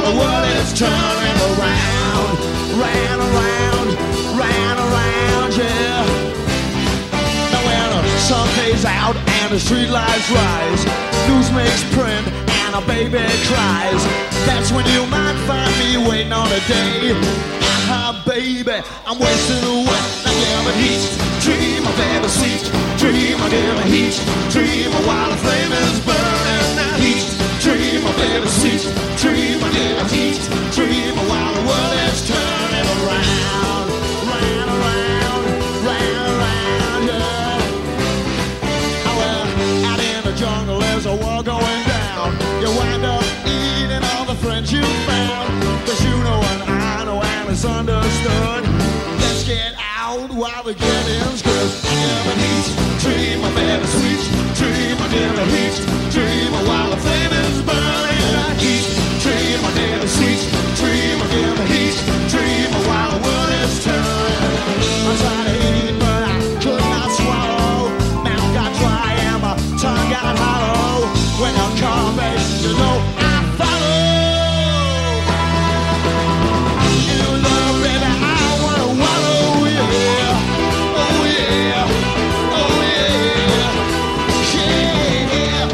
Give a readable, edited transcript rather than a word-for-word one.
while the world is turning around. Ran around, yeah. Now when the sun fades out and the street lights rise, news makes print and a baby cries. That's when you might find me waiting on a day. Baby, I'm wasting away. I give a heat, dream of ever cease. Dream, I give a heat, dream of while the flame is burning. That heat, dream of ever cease. Dream, I give a heat, dream of while the world is turning around. Ran around, yeah. Well, out in the jungle there's a war going down. You wind up eating all the friends you found. 'Cause you know and I know and it's understood. Let's get out while the getting's good. I give a heat, dream of ever sweet. Dream, I give a heat, dream of while the flame is burning. That heat, dream, I give a sweet. Dream, I give a heat, dream of while the world is turning. I tried to eat but I could not swallow. Mouth got dry and my tongue got hollow. When you come back, you know I follow. You know, baby, I wanna wallow, yeah. Oh yeah, oh yeah, yeah.